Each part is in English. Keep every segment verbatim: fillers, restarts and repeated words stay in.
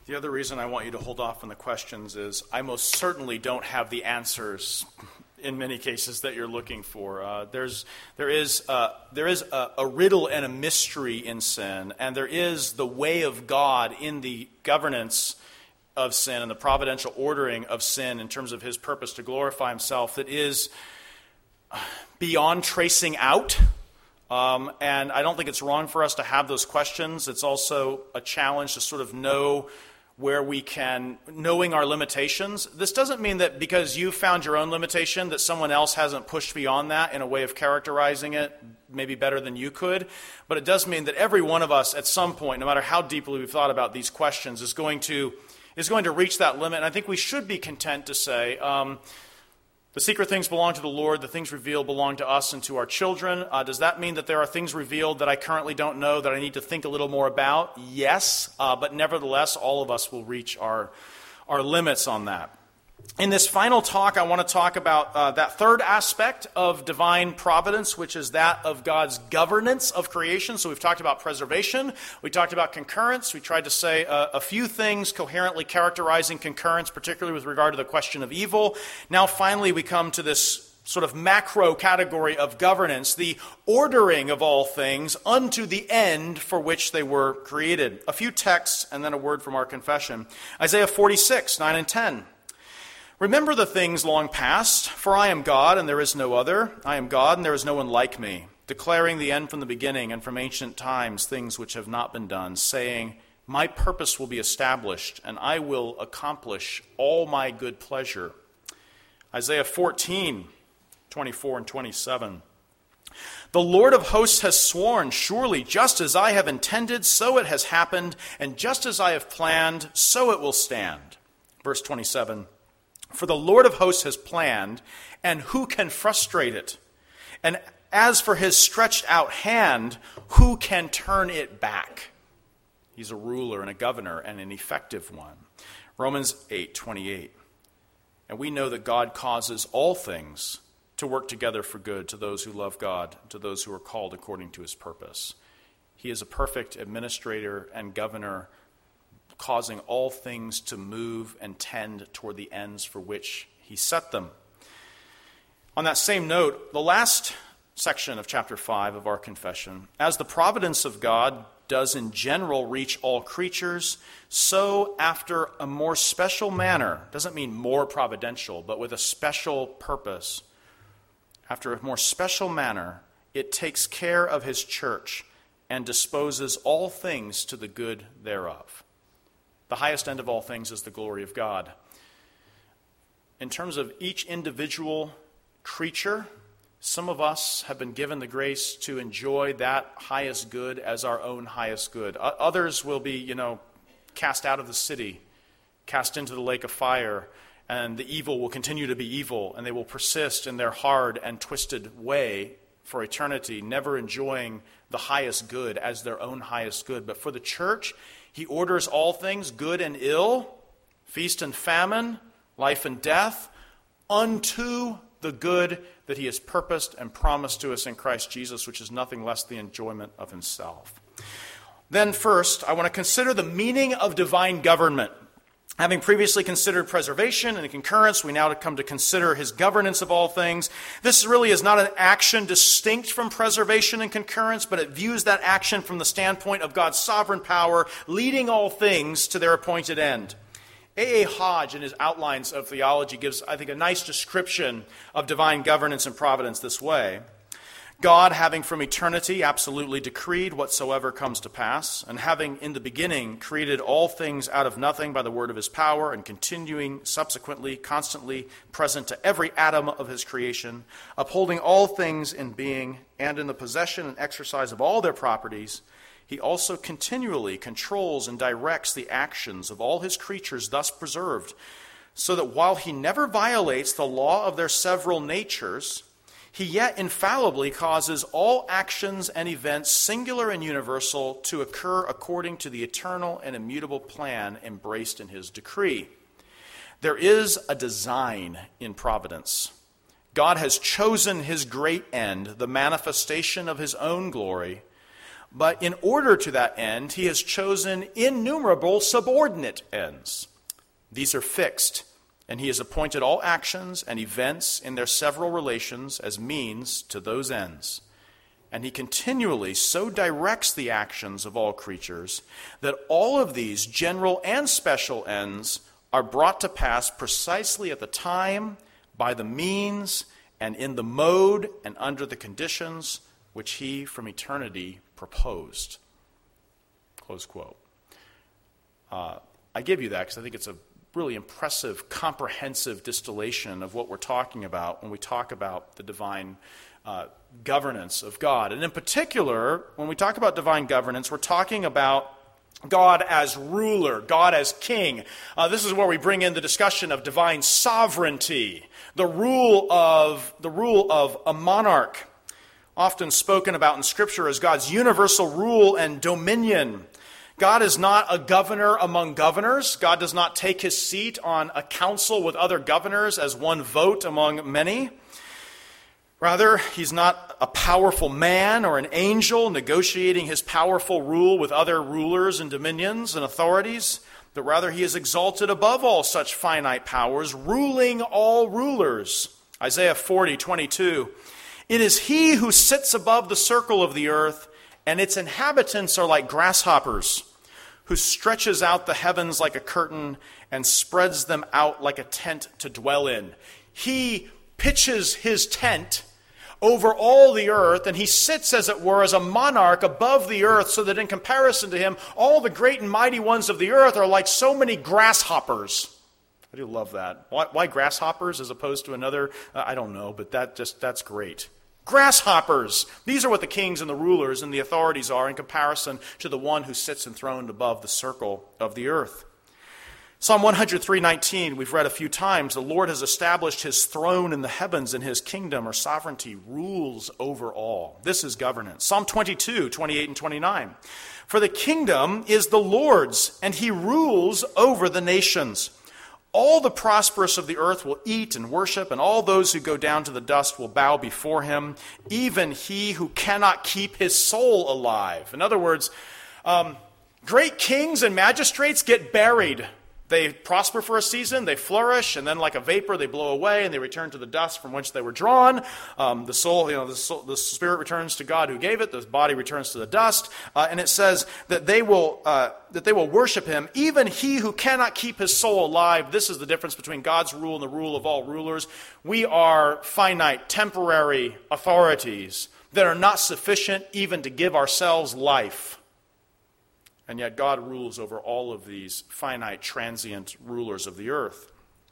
The other reason I want you to hold off on the questions is I most certainly don't have the answers in many cases that you're looking for. Uh, there's, there is, uh, there is a, a riddle and a mystery in sin, and there is the way of God in the governance of sin and the providential ordering of sin in terms of his purpose to glorify himself that is beyond tracing out. Um, and I don't think it's wrong for us to have those questions. It's also a challenge to sort of know where we can, knowing our limitations. This doesn't mean that because you found your own limitation that someone else hasn't pushed beyond that in a way of characterizing it maybe better than you could. But it does mean that every one of us at some point, no matter how deeply we've thought about these questions, is going to is going to reach that limit. And I think we should be content to say, um, the secret things belong to the Lord. The things revealed belong to us and to our children. Uh, does that mean that there are things revealed that I currently don't know that I need to think a little more about? Yes, uh, but nevertheless, all of us will reach our, our limits on that. In this final talk, I want to talk about uh, that third aspect of divine providence, which is that of God's governance of creation. So we've talked about preservation. We talked about concurrence. We tried to say uh, a few things coherently characterizing concurrence, particularly with regard to the question of evil. Now, finally, we come to this sort of macro category of governance, the ordering of all things unto the end for which they were created. A few texts and then a word from our confession. Isaiah forty-six, nine and ten. Remember the things long past, for I am God and there is no other. I am God and there is no one like me, declaring the end from the beginning and from ancient times things which have not been done, saying, my purpose will be established and I will accomplish all my good pleasure. Isaiah fourteen, twenty-four and twenty-seven. The Lord of hosts has sworn, surely just as I have intended, so it has happened, and just as I have planned, so it will stand. Verse twenty-seven. For the Lord of hosts has planned, and who can frustrate it? And as for his stretched out hand, who can turn it back? He's a ruler and a governor and an effective one. Romans eight twenty-eight. And we know that God causes all things to work together for good to those who love God, to those who are called according to his purpose. He is a perfect administrator and governor, causing all things to move and tend toward the ends for which he set them. On that same note, the last section of chapter five of our confession, as the providence of God does in general reach all creatures, so after a more special manner, doesn't mean more providential, but with a special purpose, after a more special manner, it takes care of his church and disposes all things to the good thereof. The highest end of all things is the glory of God. In terms of each individual creature, some of us have been given the grace to enjoy that highest good as our own highest good. Others will be, you know, cast out of the city, cast into the lake of fire, and the evil will continue to be evil, and they will persist in their hard and twisted way for eternity, never enjoying the highest good as their own highest good. But for the church, he orders all things, good and ill, feast and famine, life and death, unto the good that he has purposed and promised to us in Christ Jesus, which is nothing less the enjoyment of himself. Then first, I want to consider the meaning of divine government. Having previously considered preservation and concurrence, we now come to consider his governance of all things. This really is not an action distinct from preservation and concurrence, but it views that action from the standpoint of God's sovereign power, leading all things to their appointed end. A A. Hodge, in his outlines of theology, gives, I think, a nice description of divine governance and providence this way. God, having from eternity absolutely decreed whatsoever comes to pass, and having in the beginning created all things out of nothing by the word of his power, and continuing subsequently, constantly present to every atom of his creation, upholding all things in being, and in the possession and exercise of all their properties, he also continually controls and directs the actions of all his creatures thus preserved, so that while he never violates the law of their several natures, he yet infallibly causes all actions and events, singular and universal, to occur according to the eternal and immutable plan embraced in his decree. There is a design in providence. God has chosen his great end, the manifestation of his own glory, But in order to that end, he has chosen innumerable subordinate ends. These are fixed, and he has appointed all actions and events in their several relations as means to those ends. And he continually so directs the actions of all creatures that all of these general and special ends are brought to pass precisely at the time, by the means, and in the mode, and under the conditions which he from eternity proposed. Close quote. Uh, I give you that because I think it's a really impressive, comprehensive distillation of what we're talking about when we talk about the divine uh, governance of God. And in particular, when we talk about divine governance, we're talking about God as ruler, God as king. Uh, this is where we bring in the discussion of divine sovereignty, the rule of the rule of a monarch, often spoken about in Scripture as God's universal rule and dominion. God is not a governor among governors. God does not take his seat on a council with other governors as one vote among many. Rather, he's not a powerful man or an angel negotiating his powerful rule with other rulers and dominions and authorities, but rather he is exalted above all such finite powers, ruling all rulers. Isaiah forty twenty-two. It is he who sits above the circle of the earth, and its inhabitants are like grasshoppers, who stretches out the heavens like a curtain and spreads them out like a tent to dwell in. He pitches his tent over all the earth, and he sits, as it were, as a monarch above the earth, so that in comparison to him, all the great and mighty ones of the earth are like so many grasshoppers. I do love that. Why, why grasshoppers as opposed to another? Uh, I don't know, but that just that's great. Grasshoppers. These are what the kings and the rulers and the authorities are in comparison to the one who sits enthroned above the circle of the earth. Psalm one oh three nineteen, we've read a few times, the Lord has established his throne in the heavens, and his kingdom or sovereignty rules over all. This is governance. Psalm twenty-two, twenty-eight and twenty-nine. For the kingdom is the Lord's, and he rules over the nations. All the prosperous of the earth will eat and worship, and all those who go down to the dust will bow before him, even he who cannot keep his soul alive. In other words, um, great kings and magistrates get buried. They prosper for a season, they flourish, and then like a vapor, they blow away, and they return to the dust from which they were drawn. Um, the soul, you know, the, soul, the spirit returns to God who gave it. The body returns to the dust. Uh, and it says that they will uh, that they will worship him, even he who cannot keep his soul alive. This is the difference between God's rule and the rule of all rulers. We are finite, temporary authorities that are not sufficient even to give ourselves life. And yet God rules over all of these finite, transient rulers of the earth.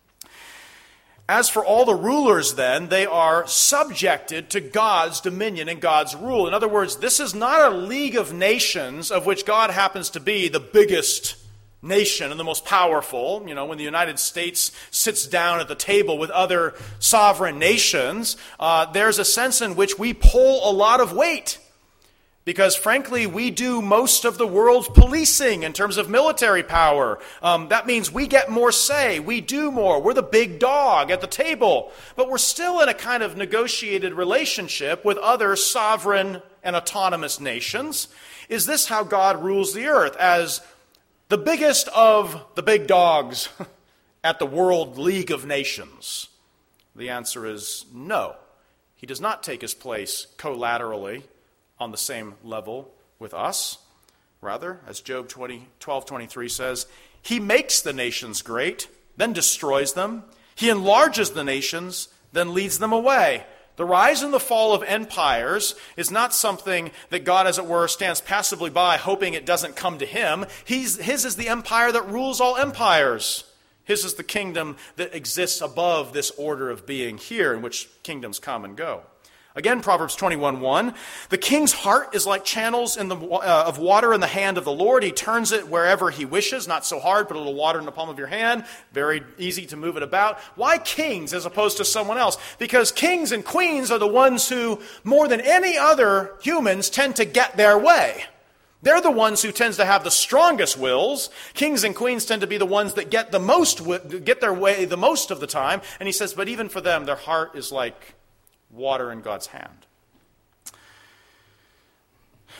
As for all the rulers, then, they are subjected to God's dominion and God's rule. In other words, this is not a league of nations of which God happens to be the biggest nation and the most powerful. You know, when the United States sits down at the table with other sovereign nations, uh, there's a sense in which we pull a lot of weight. Because, frankly, we do most of the world's policing in terms of military power. Um, that means we get more say. We do more. We're the big dog at the table. But we're still in a kind of negotiated relationship with other sovereign and autonomous nations. Is this how God rules the earth? As the biggest of the big dogs at the World League of Nations? The answer is no. He does not take his place collaterally on the same level with us. Rather, as Job twelve twenty-three says, he makes the nations great, then destroys them. He enlarges the nations, then leads them away. The rise and the fall of empires is not something that God, as it were, stands passively by, hoping it doesn't come to him. He's, his is the empire that rules all empires. His is the kingdom that exists above this order of being here, in which kingdoms come and go. Again, Proverbs twenty-one one, the king's heart is like channels in the, uh, of water in the hand of the Lord. He turns it wherever he wishes, not so hard, put a little water in the palm of your hand, very easy to move it about. Why kings as opposed to someone else? Because kings and queens are the ones who, more than any other humans, tend to get their way. They're the ones who tend to have the strongest wills. Kings and queens tend to be the ones that get the most, get their way the most of the time. And he says, but even for them, their heart is like water in God's hand.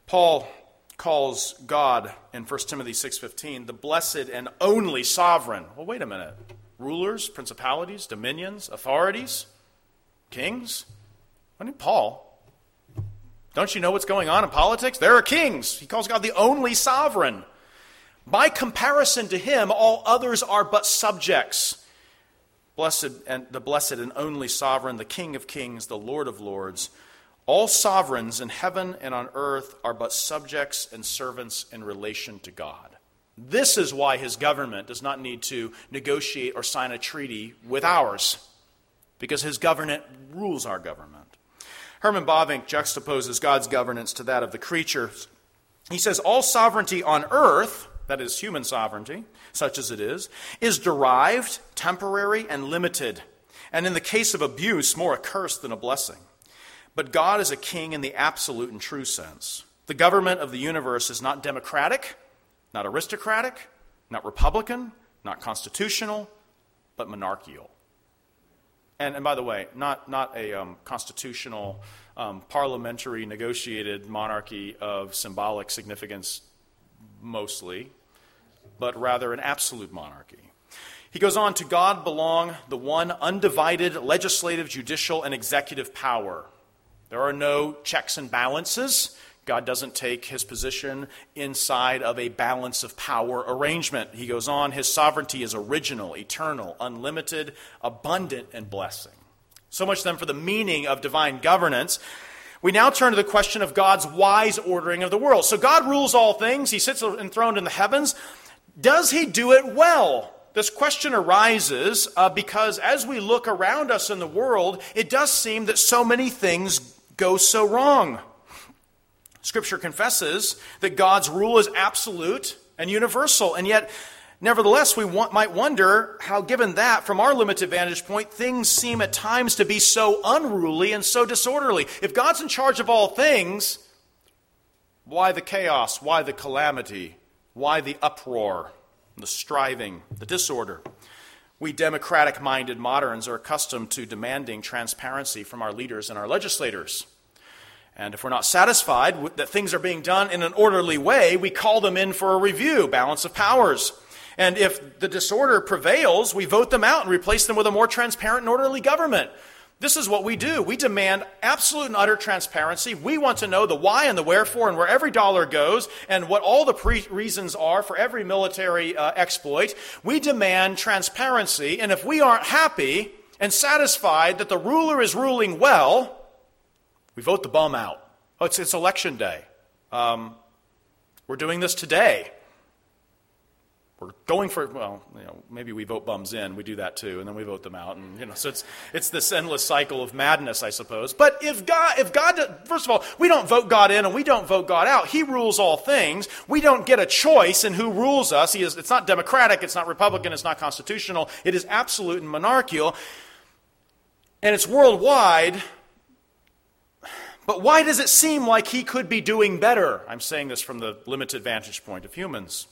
Paul calls God in First Timothy six fifteen the blessed and only sovereign. Well, wait a minute. Rulers, principalities, dominions, authorities, kings? I mean, Paul, don't you know what's going on in politics? There are kings. He calls God the only sovereign. By comparison to him, all others are but subjects. Blessed and the blessed and only sovereign, the King of kings, the Lord of lords. All sovereigns in heaven and on earth are but subjects and servants in relation to God. This is why his government does not need to negotiate or sign a treaty with ours, because his government rules our government. Herman Bavinck juxtaposes God's governance to that of the creatures. He says, all sovereignty on earth, that is human sovereignty, such as it is, is derived, temporary, and limited, and in the case of abuse, more a curse than a blessing. But God is a king in the absolute and true sense. The government of the universe is not democratic, not aristocratic, not republican, not constitutional, but monarchical. And, and by the way, not, not a um, constitutional, um, parliamentary, negotiated monarchy of symbolic significance mostly, but rather an absolute monarchy. He goes on, to God belong the one undivided legislative, judicial, and executive power. There are no checks and balances. God doesn't take his position inside of a balance of power arrangement. He goes on, his sovereignty is original, eternal, unlimited, abundant, and blessing. So much then for the meaning of divine governance. We now turn to the question of God's wise ordering of the world. So God rules all things. He sits enthroned in the heavens. Does he do it well? This question arises uh, because as we look around us in the world, it does seem that so many things go so wrong. Scripture confesses that God's rule is absolute and universal, and yet, nevertheless, we want, might wonder how, given that, from our limited vantage point, things seem at times to be so unruly and so disorderly. If God's in charge of all things, why the chaos? Why the calamity? Why the uproar, the striving, the disorder? We democratic-minded moderns are accustomed to demanding transparency from our leaders and our legislators. And if we're not satisfied with, that things are being done in an orderly way, we call them in for a review, balance of powers. And if the disorder prevails, we vote them out and replace them with a more transparent and orderly government. This is what we do. We demand absolute and utter transparency. We want to know the why and the wherefore and where every dollar goes and what all the pre- reasons are for every military uh, exploit. We demand transparency, and if we aren't happy and satisfied that the ruler is ruling well, we vote the bum out. Oh, it's, it's election day. Um, we're doing this today. We're going for, well, you know, maybe we vote bums in. We do that too, and then we vote them out. And, you know, so it's it's this endless cycle of madness, I suppose. But if God, if God, first of all, we don't vote God in and we don't vote God out. He rules all things. We don't get a choice in who rules us. He is. It's not democratic. It's not Republican. It's not constitutional. It is absolute and monarchical. And it's worldwide. But why does it seem like he could be doing better? I'm saying this from the limited vantage point of humans.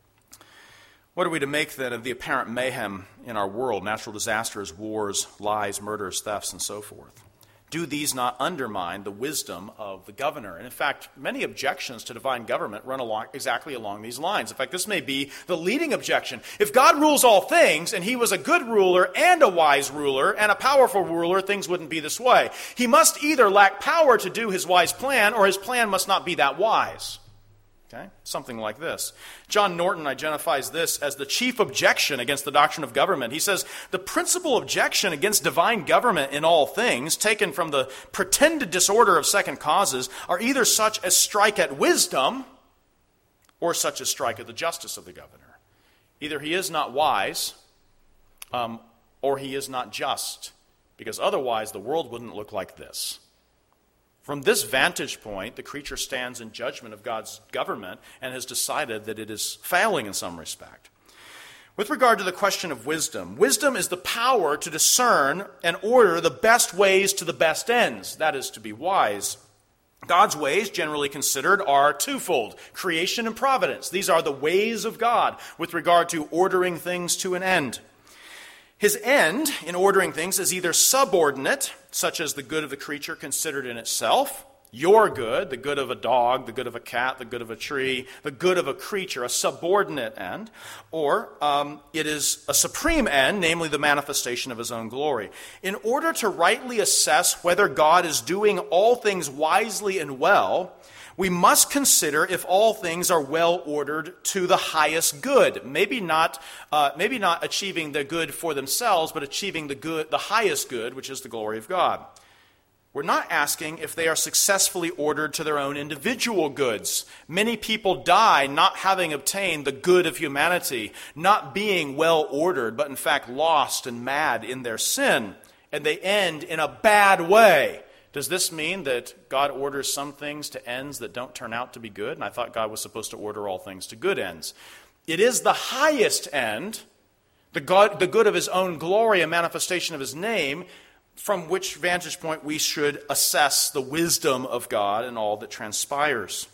What are we to make then of the apparent mayhem in our world, natural disasters, wars, lies, murders, thefts, and so forth? Do these not undermine the wisdom of the governor? And in fact, many objections to divine government run along exactly along these lines. In fact, this may be the leading objection. If God rules all things, and he was a good ruler and a wise ruler and a powerful ruler, things wouldn't be this way. He must either lack power to do his wise plan, or his plan must not be that wise. Okay? Something like this. John Norton identifies this as the chief objection against the doctrine of government. He says, the principal objection against divine government in all things, taken from the pretended disorder of second causes, are either such as strike at wisdom or such as strike at the justice of the governor. Either he is not wise um, or he is not just, because otherwise the world wouldn't look like this. From this vantage point, the creature stands in judgment of God's government and has decided that it is failing in some respect. With regard to the question of wisdom, wisdom is the power to discern and order the best ways to the best ends. That is, to be wise. God's ways, generally considered, are twofold: creation and providence. These are the ways of God with regard to ordering things to an end. His end in ordering things is either subordinate, such as the good of the creature considered in itself, your good, the good of a dog, the good of a cat, the good of a tree, the good of a creature, a subordinate end, or um, it is a supreme end, namely the manifestation of his own glory. In order to rightly assess whether God is doing all things wisely and well, we must consider if all things are well ordered to the highest good. Maybe not, uh, maybe not achieving the good for themselves, but achieving the good, the highest good, which is the glory of God. We're not asking if they are successfully ordered to their own individual goods. Many people die not having obtained the good of humanity, not being well ordered, but in fact lost and mad in their sin, and they end in a bad way. Does this mean that God orders some things to ends that don't turn out to be good? And I thought God was supposed to order all things to good ends. It is the highest end, the God, the good of his own glory and manifestation of his name, from which vantage point we should assess the wisdom of God and all that transpires.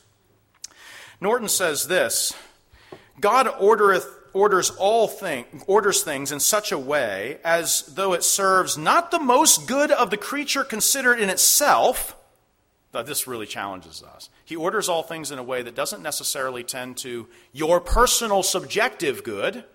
Norton says this: God ordereth, orders all thing, orders things in such a way as though it serves not the most good of the creature considered in itself. Now, this really challenges us. He orders all things in a way that doesn't necessarily tend to your personal subjective good,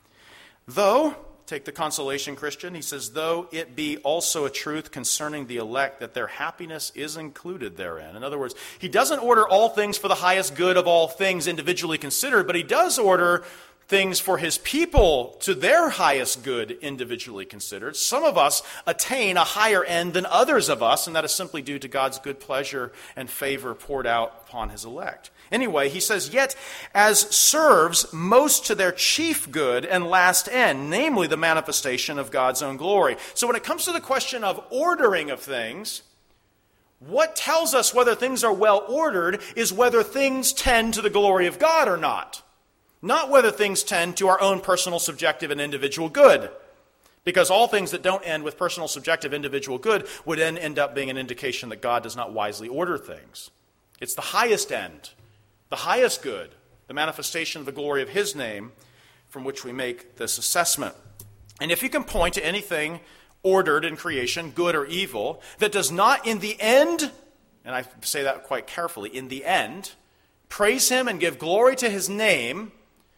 though, take the consolation Christian, he says, though it be also a truth concerning the elect that their happiness is included therein. In other words, he doesn't order all things for the highest good of all things individually considered, but he does order things for his people to their highest good individually considered. Some of us attain a higher end than others of us, and that is simply due to God's good pleasure and favor poured out upon his elect. Anyway, he says, yet as serves most to their chief good and last end, namely the manifestation of God's own glory. So when it comes to the question of ordering of things, what tells us whether things are well ordered is whether things tend to the glory of God or not. Not whether things tend to our own personal, subjective, and individual good. Because all things that don't end with personal, subjective, individual good would then end up being an indication that God does not wisely order things. It's the highest end, the highest good, the manifestation of the glory of his name, from which we make this assessment. And if you can point to anything ordered in creation, good or evil, that does not in the end, and I say that quite carefully, in the end, praise him and give glory to his name,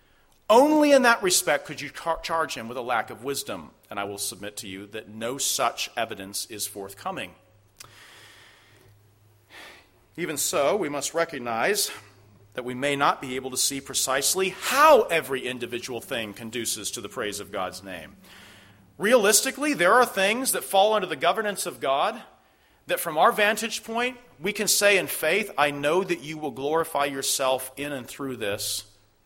only in that respect could you car- charge him with a lack of wisdom. And I will submit to you that no such evidence is forthcoming. Even so, we must recognize that we may not be able to see precisely how every individual thing conduces to the praise of God's name. Realistically, there are things that fall under the governance of God that from our vantage point, we can say in faith, I know that you will glorify yourself in and through this,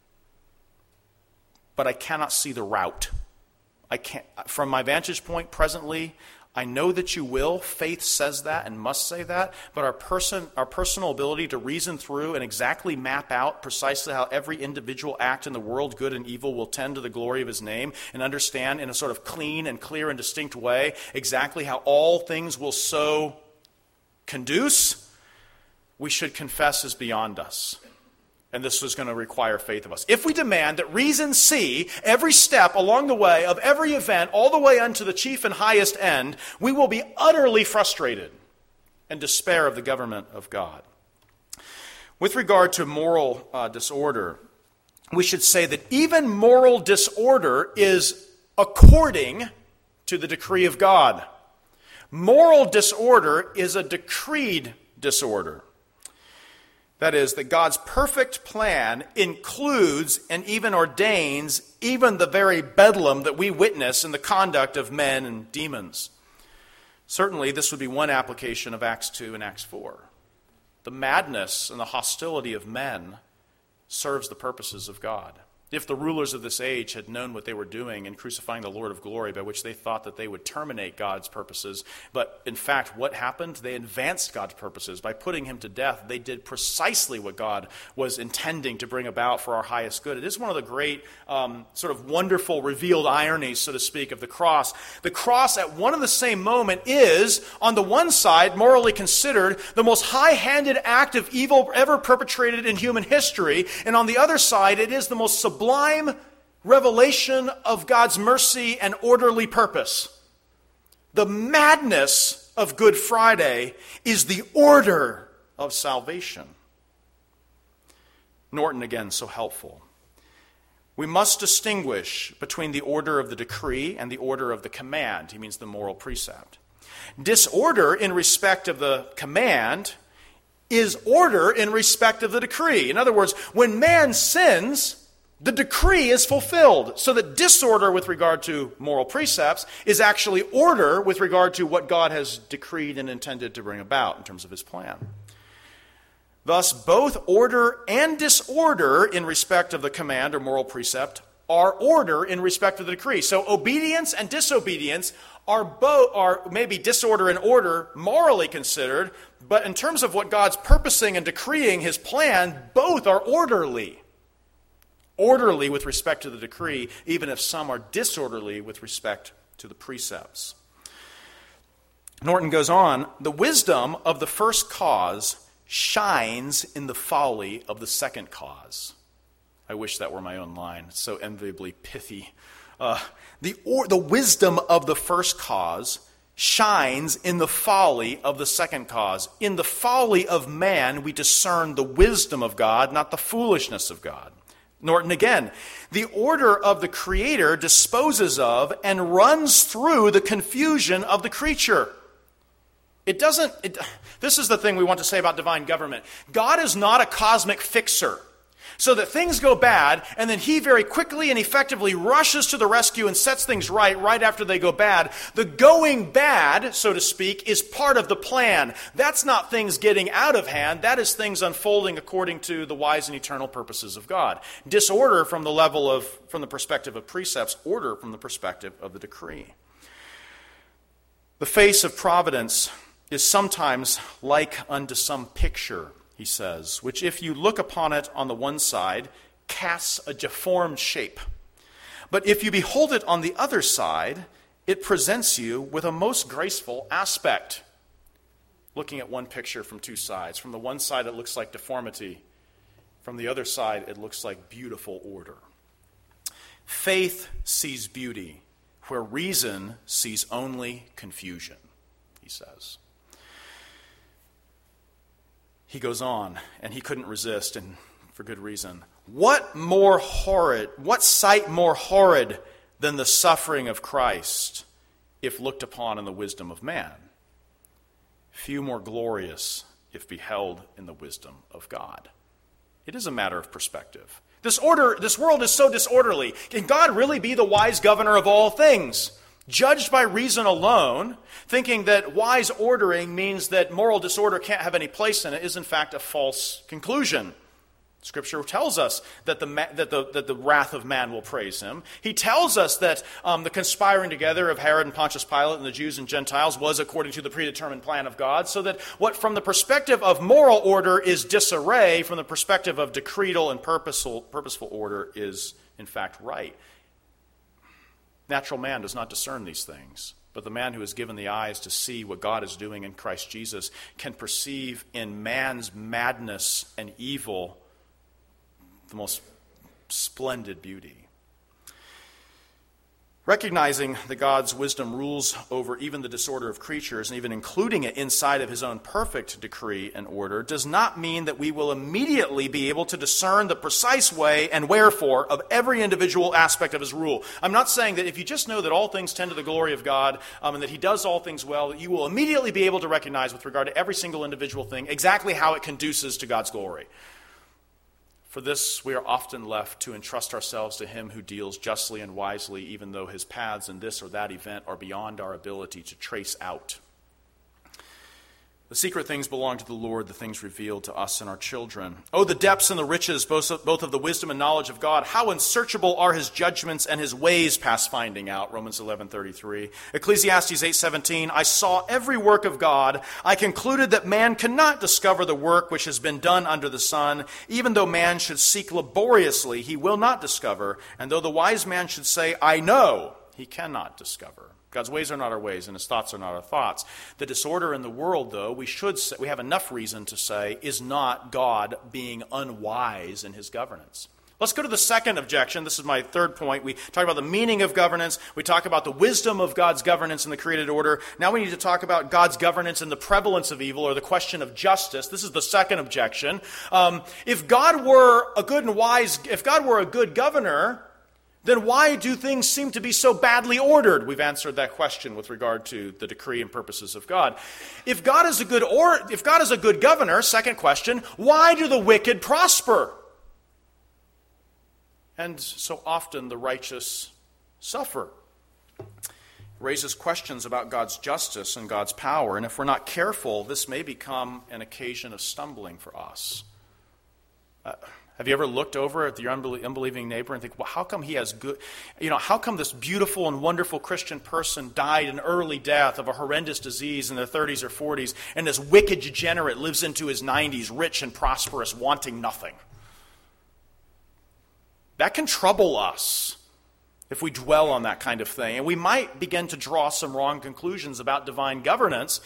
but I cannot see the route. I can't. From my vantage point presently, I know that you will. Faith says that and must say that. But our person, our personal ability to reason through and exactly map out precisely how every individual act in the world, good and evil, will tend to the glory of his name, and understand in a sort of clean and clear and distinct way exactly how all things will so conduce, we should confess is beyond us. And this is going to require faith of us. If we demand that reason see every step along the way of every event, all the way unto the chief and highest end, we will be utterly frustrated and despair of the government of God. With regard to moral uh, disorder, we should say that even moral disorder is according to the decree of God. Moral disorder is a decreed disorder. That is, that God's perfect plan includes and even ordains even the very bedlam that we witness in the conduct of men and demons. Certainly, this would be one application of Acts two and Acts four. The madness and the hostility of men serves the purposes of God. If the rulers of this age had known what they were doing in crucifying the Lord of glory, by which they thought that they would terminate God's purposes, but in fact, what happened? They advanced God's purposes. By putting him to death, they did precisely what God was intending to bring about for our highest good. It is one of the great um, sort of wonderful revealed ironies, so to speak, of the cross. The cross at one and the same moment is, on the one side, morally considered the most high-handed act of evil ever perpetrated in human history, and on the other side, it is the most sublime revelation of God's mercy and orderly purpose. The madness of Good Friday is the order of salvation. Norton, again, so helpful. We must distinguish between the order of the decree and the order of the command. He means the moral precept. Disorder in respect of the command is order in respect of the decree. In other words, when man sins, the decree is fulfilled, so that disorder with regard to moral precepts is actually order with regard to what God has decreed and intended to bring about in terms of his plan. Thus, both order and disorder in respect of the command or moral precept are order in respect of the decree. So obedience and disobedience are both are maybe disorder and order morally considered, but in terms of what God's purposing and decreeing his plan, both are orderly. Orderly with respect to the decree, even if some are disorderly with respect to the precepts. Norton goes on, the wisdom of the first cause shines in the folly of the second cause. I wish that were my own line. It's so enviably pithy. Uh, the, or, the wisdom of the first cause shines in the folly of the second cause. In the folly of man, we discern the wisdom of God, not the foolishness of God. Norton again, the order of the Creator disposes of and runs through the confusion of the creature. It doesn't, it, this is the thing we want to say about divine government. God is not a cosmic fixer, so that things go bad, and then he very quickly and effectively rushes to the rescue and sets things right, right after they go bad. The going bad, so to speak, is part of the plan. That's not things getting out of hand. That is things unfolding according to the wise and eternal purposes of God. Disorder from the level of, from the perspective of precepts, order from the perspective of the decree. The face of providence is sometimes like unto some picture, he says, which if you look upon it on the one side, casts a deformed shape. But if you behold it on the other side, it presents you with a most graceful aspect. Looking at one picture from two sides. From the one side, it looks like deformity. From the other side, it looks like beautiful order. Faith sees beauty where reason sees only confusion, he says. He goes on, and he couldn't resist, and for good reason. What more horrid, what sight more horrid than the suffering of Christ, if looked upon in the wisdom of man? Few more glorious, if beheld in the wisdom of God. It is a matter of perspective. This order, this world is so disorderly. Can God really be the wise governor of all things? Judged by reason alone, thinking that wise ordering means that moral disorder can't have any place in it is in fact a false conclusion. Scripture tells us that the, that the, that the wrath of man will praise him. He tells us that um, the conspiring together of Herod and Pontius Pilate and the Jews and Gentiles was according to the predetermined plan of God, so that what from the perspective of moral order is disarray, from the perspective of decretal and purposeful, purposeful order is in fact right. Natural man does not discern these things, but the man who is given the eyes to see what God is doing in Christ Jesus can perceive in man's madness and evil the most splendid beauty. Recognizing that God's wisdom rules over even the disorder of creatures, and even including it inside of his own perfect decree and order, does not mean that we will immediately be able to discern the precise way and wherefore of every individual aspect of his rule. I'm not saying that if you just know that all things tend to the glory of God, um, and that he does all things well, that you will immediately be able to recognize with regard to every single individual thing exactly how it conduces to God's glory. For this, we are often left to entrust ourselves to him who deals justly and wisely, even though his paths in this or that event are beyond our ability to trace out. The secret things belong to the Lord, the things revealed to us and our children. Oh, the depths and the riches, both of the wisdom and knowledge of God. How unsearchable are his judgments and his ways past finding out. Romans eleven thirty-three. Ecclesiastes eight seventeen. I saw every work of God. I concluded that man cannot discover the work which has been done under the sun. Even though man should seek laboriously, he will not discover. And though the wise man should say, I know, he cannot discover. God's ways are not our ways, and his thoughts are not our thoughts. The disorder in the world, though, we should say, we have enough reason to say, is not God being unwise in his governance. Let's go to the second objection. This is my third point. We talk about the meaning of governance. We talk about the wisdom of God's governance in the created order. Now we need to talk about God's governance and the prevalence of evil, or the question of justice. This is the second objection. Um, if God were a good and wise, if God were a good governor, then why do things seem to be so badly ordered? We've answered that question with regard to the decree and purposes of God. If God is a good or if God is a good governor, second question, why do the wicked prosper? And so often the righteous suffer. It raises questions about God's justice and God's power, and if we're not careful, this may become an occasion of stumbling for us. Uh, Have you ever looked over at your unbelieving neighbor and think, well, how come he has good, you know, how come this beautiful and wonderful Christian person died an early death of a horrendous disease in their thirties or forties, and this wicked degenerate lives into his nineties, rich and prosperous, wanting nothing? That can trouble us if we dwell on that kind of thing. And we might begin to draw some wrong conclusions about divine governance.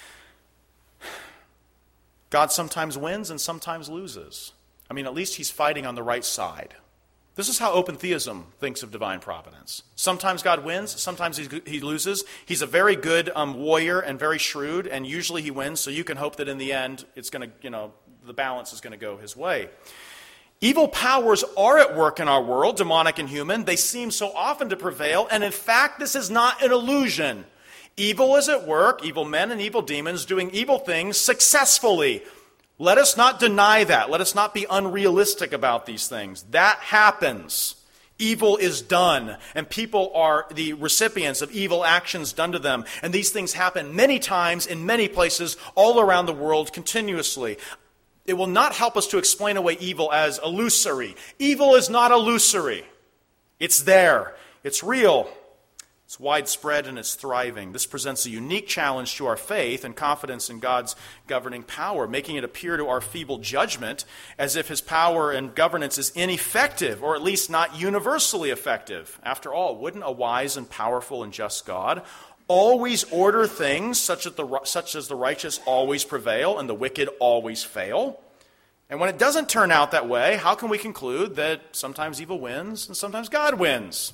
God sometimes wins and sometimes loses. I mean, at least he's fighting on the right side. This is how open theism thinks of divine providence. Sometimes God wins, sometimes he, he loses. He's a very good um, warrior and very shrewd, and usually he wins, so you can hope that in the end, it's going to, you know, the balance is going to go his way. Evil powers are at work in our world, demonic and human. They seem so often to prevail, and in fact, this is not an illusion. Evil is at work, evil men and evil demons doing evil things successfully. Let us not deny that. Let us not be unrealistic about these things. That happens. Evil is done, and people are the recipients of evil actions done to them. And these things happen many times in many places all around the world continuously. It will not help us to explain away evil as illusory. Evil is not illusory. It's there. It's real. It's widespread and it's thriving. This presents a unique challenge to our faith and confidence in God's governing power, making it appear to our feeble judgment as if his power and governance is ineffective, or at least not universally effective. After all, wouldn't a wise and powerful and just God always order things such as the such as the righteous always prevail and the wicked always fail? And when it doesn't turn out that way, how can we conclude that sometimes evil wins and sometimes God wins?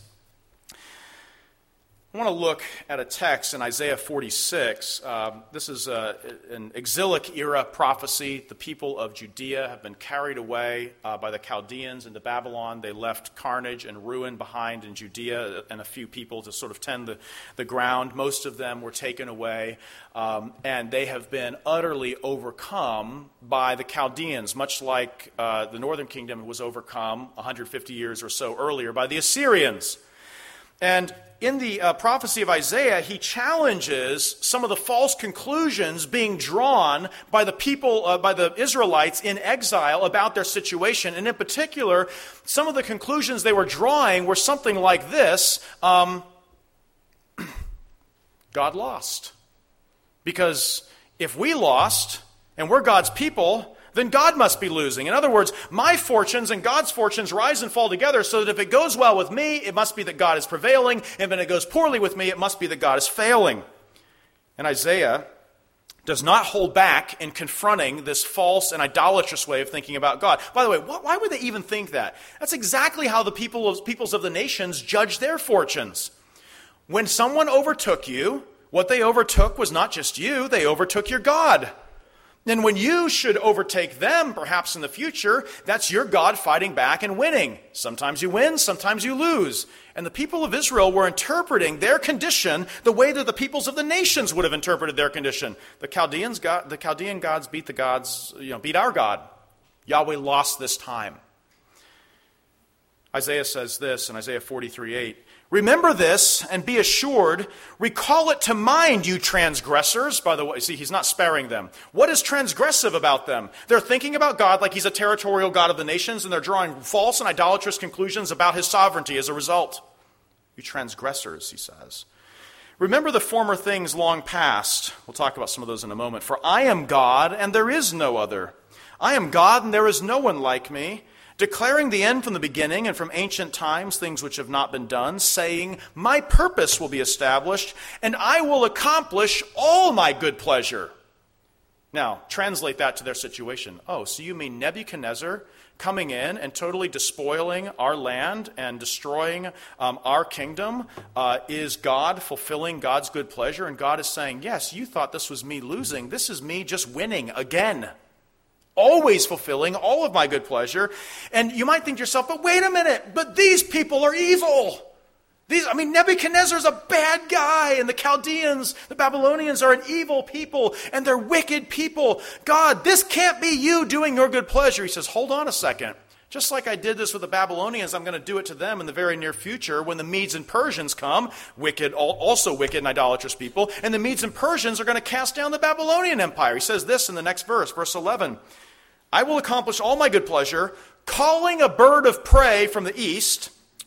I want to look at a text in Isaiah forty-six. Um, this is a, an exilic era prophecy. The people of Judea have been carried away uh, by the Chaldeans into Babylon. They left carnage and ruin behind in Judea and a few people to sort of tend the, the ground. Most of them were taken away, um, and they have been utterly overcome by the Chaldeans, much like uh, the northern kingdom was overcome one hundred fifty years or so earlier by the Assyrians. And in the uh, prophecy of Isaiah, he challenges some of the false conclusions being drawn by the people, uh, by the Israelites in exile about their situation. And in particular, some of the conclusions they were drawing were something like this. Um, God lost. Because if we lost, and we're God's people, then God must be losing. In other words, my fortunes and God's fortunes rise and fall together, so that if it goes well with me, it must be that God is prevailing, and when it goes poorly with me, it must be that God is failing. And Isaiah does not hold back in confronting this false and idolatrous way of thinking about God. By the way, why would they even think that? That's exactly how the people of, peoples of the nations judge their fortunes. When someone overtook you, what they overtook was not just you, they overtook your God. And when you should overtake them, perhaps in the future, that's your God fighting back and winning. Sometimes you win, sometimes you lose. And the people of Israel were interpreting their condition the way that the peoples of the nations would have interpreted their condition. The Chaldeans, God, the Chaldean gods beat the gods, you know, beat our God. Yahweh lost this time. Isaiah says this in Isaiah forty-three eight. Remember this and be assured. Recall it to mind, you transgressors. By the way, see, he's not sparing them. What is transgressive about them? They're thinking about God like he's a territorial God of the nations, and they're drawing false and idolatrous conclusions about his sovereignty as a result. You transgressors, he says. Remember the former things long past. We'll talk about some of those in a moment. For I am God, and there is no other. I am God, and there is no one like me. Declaring the end from the beginning and from ancient times, things which have not been done, saying, my purpose will be established, and I will accomplish all my good pleasure. Now, translate that to their situation. Oh, so you mean Nebuchadnezzar coming in and totally despoiling our land and destroying um, our kingdom uh, is God fulfilling God's good pleasure? And God is saying, yes, you thought this was me losing. This is me just winning again. Always fulfilling all of my good pleasure. And you might think to yourself, but wait a minute, but these people are evil. These, I mean, Nebuchadnezzar's a bad guy, and the Chaldeans, the Babylonians are an evil people, and they're wicked people. God, this can't be you doing your good pleasure. He says, hold on a second. Just like I did this with the Babylonians, I'm going to do it to them in the very near future when the Medes and Persians come, wicked, also wicked and idolatrous people, and the Medes and Persians are going to cast down the Babylonian Empire. He says this in the next verse, verse eleven. I will accomplish all my good pleasure, calling a bird of prey from the east,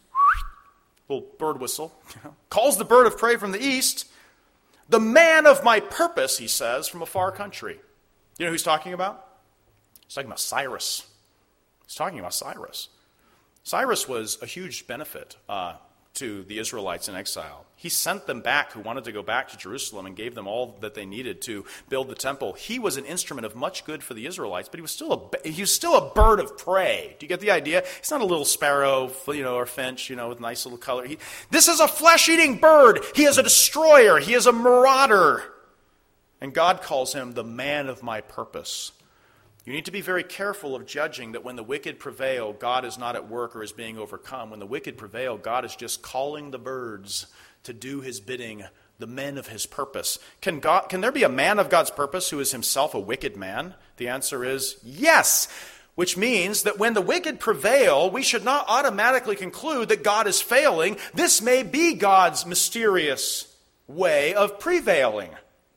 little bird whistle, you know, calls the bird of prey from the east, the man of my purpose, he says, from a far country. You know who he's talking about? He's talking about Cyrus. He's talking about Cyrus. Cyrus was a huge benefit uh, to the Israelites in exile. He sent them back who wanted to go back to Jerusalem and gave them all that they needed to build the temple. He was an instrument of much good for the Israelites, but he was still a he was still a bird of prey. Do you get the idea? He's not a little sparrow, you know, or finch, you know, with nice little color. He, this is a flesh-eating bird. He is a destroyer. He is a marauder. And God calls him the man of my purpose. You need to be very careful of judging that when the wicked prevail, God is not at work or is being overcome. When the wicked prevail, God is just calling the birds to do his bidding, the men of his purpose. Can God, can there be a man of God's purpose who is himself a wicked man? The answer is yes, which means that when the wicked prevail, we should not automatically conclude that God is failing. This may be God's mysterious way of prevailing.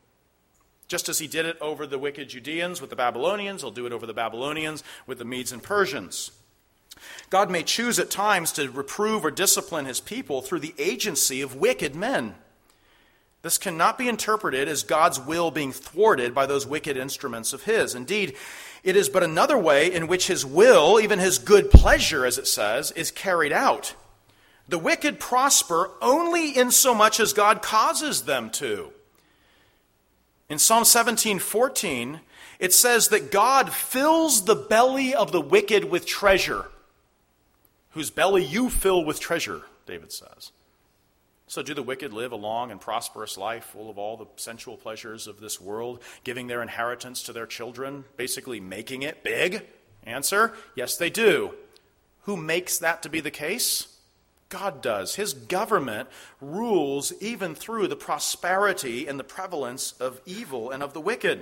Just as he did it over the wicked Judeans with the Babylonians, he'll do it over the Babylonians with the Medes and Persians. God may choose at times to reprove or discipline his people through the agency of wicked men. This cannot be interpreted as God's will being thwarted by those wicked instruments of his. Indeed, it is but another way in which his will, even his good pleasure, as it says, is carried out. The wicked prosper only insomuch as God causes them to. In Psalm seventeen fourteen, it says that God fills the belly of the wicked with treasure. Whose belly you fill with treasure, David says. So do the wicked live a long and prosperous life full of all the sensual pleasures of this world, giving their inheritance to their children, basically making it big? Answer, yes they do. Who makes that to be the case? God does. His government rules even through the prosperity and the prevalence of evil and of the wicked.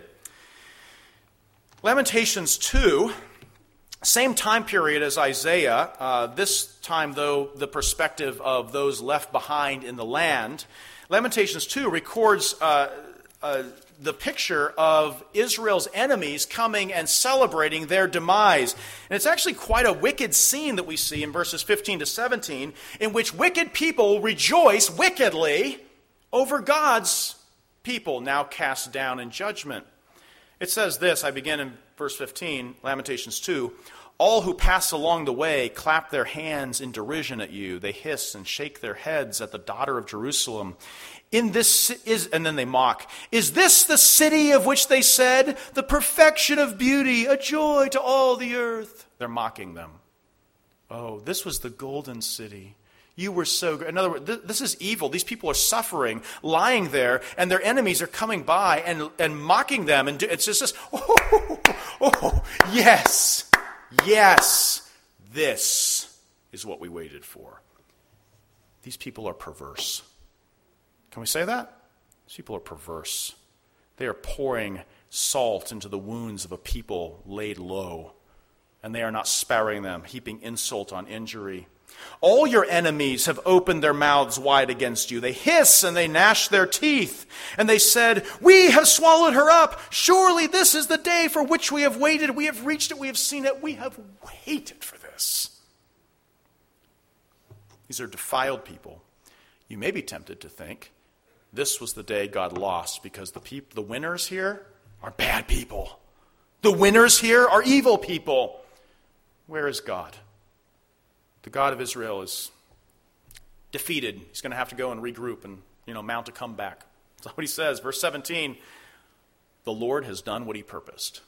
Lamentations two, same time period as Isaiah, uh, this time, though, the perspective of those left behind in the land. Lamentations two records uh, uh, the picture of Israel's enemies coming and celebrating their demise. And it's actually quite a wicked scene that we see in verses fifteen to seventeen, in which wicked people rejoice wickedly over God's people now cast down in judgment. It says this, I begin in verse fifteen, Lamentations two, all who pass along the way clap their hands in derision at you. They hiss and shake their heads at the daughter of Jerusalem. In this is, and then they mock. Is this the city of which they said, the perfection of beauty, a joy to all the earth? They're mocking them. Oh, this was the golden city. You were so good. In other words, th- this is evil. These people are suffering, lying there, and their enemies are coming by and, and mocking them. And do, it's just this, oh, oh, yes, yes, this is what we waited for. These people are perverse. Can we say that? These people are perverse. They are pouring salt into the wounds of a people laid low, and they are not sparing them, heaping insult on injury. All your enemies have opened their mouths wide against you. They hiss and they gnash their teeth. And they said, we have swallowed her up. Surely this is the day for which we have waited. We have reached it. We have seen it. We have waited for this. These are defiled people. You may be tempted to think this was the day God lost because the peop- the winners here are bad people. The winners here are evil people. Where is God? The God of Israel is defeated. He's going to have to go and regroup and, you know, mount a comeback. That's what he says. Verse seventeen, the Lord has done what he purposed.